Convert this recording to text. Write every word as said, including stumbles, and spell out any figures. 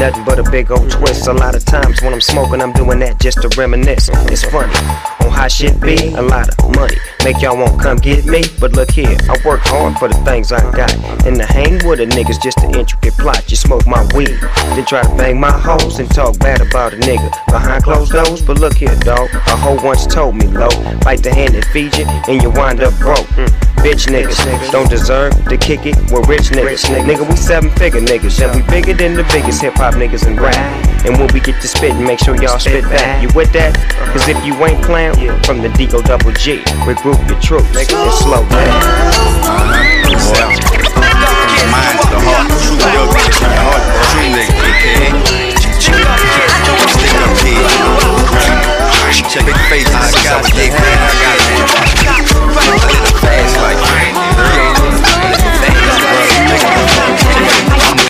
nothing but a big old twist. A lot of times when I'm smoking, I'm doing that just to reminisce. It's funny on how shit be. A lot of money make y'all won't come get me. But look here, I work hard for the things I got. And to hang with a nigga's just an intricate plot. You smoke my weed, then try to bang my hoes and talk bad about a nigga behind closed doors. But look here, dawg, a hoe once told me, low, bite the hand that feeds you and you wind up broke. mm. Bitch niggas don't deserve to kick it with rich niggas. Nigga, we seven figure niggas, and we bigger than the biggest hip hop niggas in rap. And when we get to spittin', make sure y'all spit back. You with that? Cause if you ain't playing, from the D O double G, regroup your troops and slow down.